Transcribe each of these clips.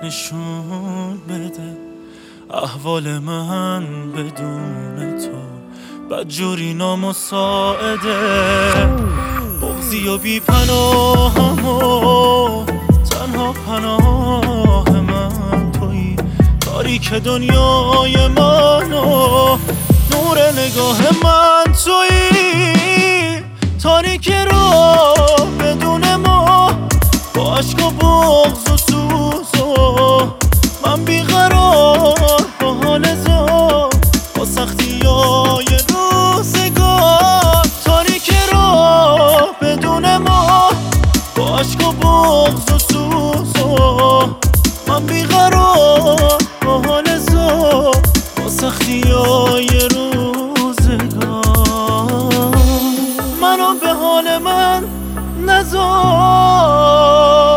نشون بده احوال من بدون تو بدجوری نامساعده. بغضی و بی پناهم و تنها پناه من تویی، تاریک دنیای من و نور نگاه من تویی، تاریک رو بدون ما با عشق و بغض و سوز و من بیقرار با حال زار با سختی های روزگار، تاریک رو بدون ما با عشق و بغض و سوز و من بیقرار با حال زار با سختی های روزگار. منو به حال من نذار.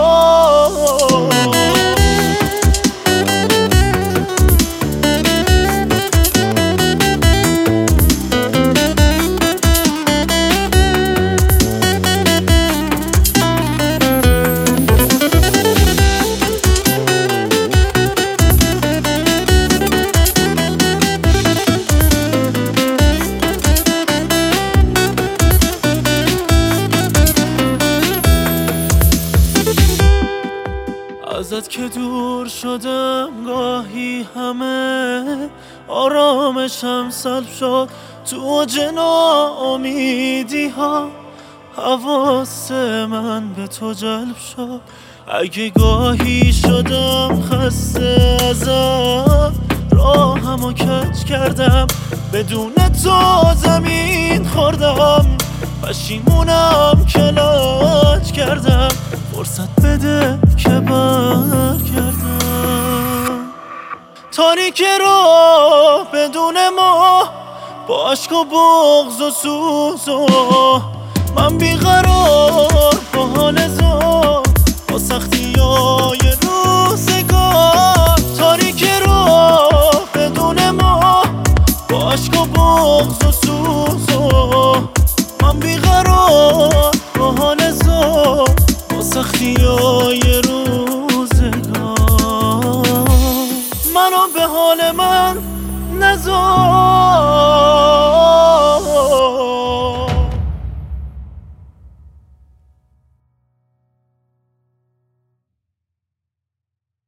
ازت که دور شدم گاهی همه آرامشم سلب شد، تو اوج ناامیدی ها حواس من به تو جلب شد. اگه گاهی شدم خسته ازت راهمو کج کردم، بدون تو زمین خوردم پشیمونم که لج کردم، فرصت بده که برگردم. تاریک رو بدون ما با عشق و بغض و سوز و من بیقرار با حال زار با سختی های روزگار، تاریک رو بدون ما با عشق و بغض و سوز و من بیقرار با حال زار با سختی های روزگار. منو به حال من نذار.